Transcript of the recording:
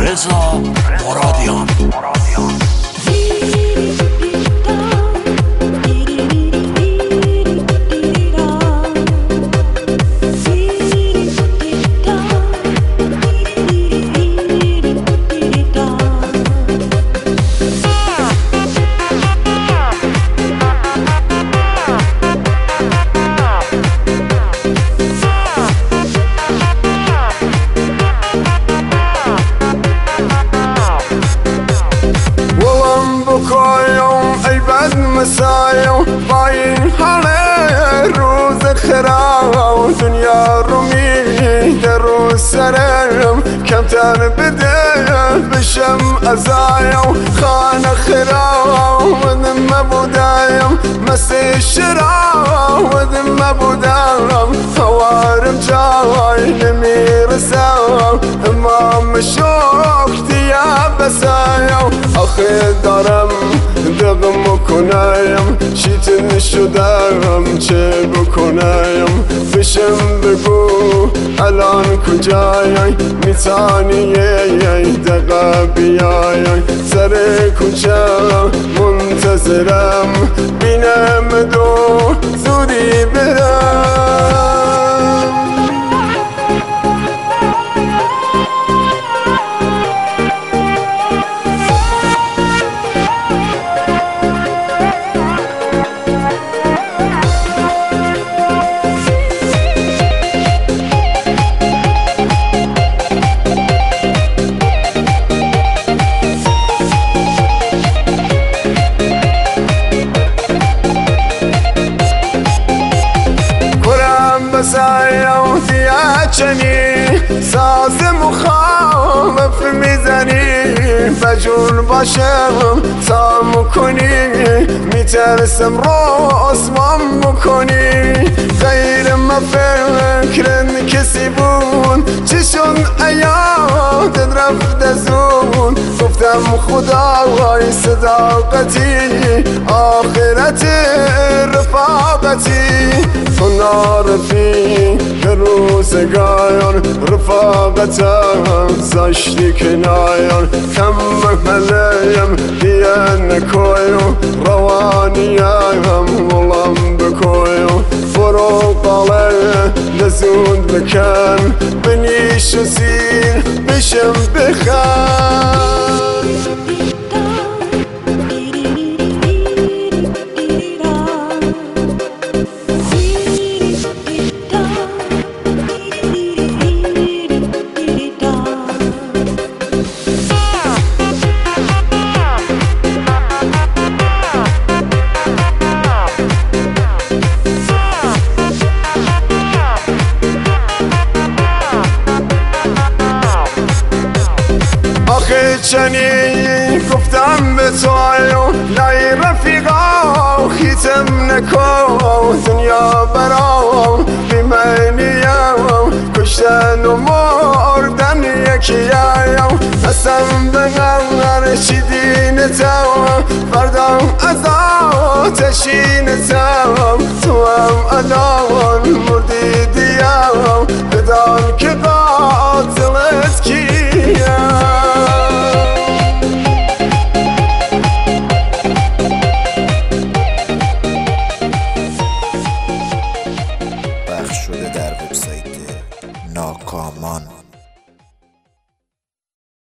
رضا مرادیان. مسايا باين حالي روز خرا دنيا رومي درو سرم كم تنبدأ بشم أزايا خان خرا ودم بودايم مسي شرا ودم بودايم خوارم جاي نمير سوا امام شوقتي يا بسايا اخي دارم دقم کنایم شیطن شدم چه بکنایم بشم بگو الان کجایی میتانی یه دقیقه بیایی سر کوچه منتظرم بینم دو زودی برم. سایوتی اچنی ساز مخالف میزنی بجور باشم تا مکنی میترسم رسوام بکنی غیر ما فکرن کسی بود چشون ایادت رفت زون گفتم خدای صداقتی آخرت رفاقتی تو نارفی در روزگاران رفاقتم زشتی کنایان کم محملیم دیگه نکویو روانیم ولم بکویو برو قاله نزود بکن بنیش و زیر بشم بخن. چنی گفتم به تو لای رفیقا خیتم نکو دنیا برام بیمینیم کشتن و مردن یکی هستم به غمر چیدین تو بردم از آتشین تو هم الان مردی دیم بدان که قاتلت کیم. پخش شده در وبسایت ناکامان.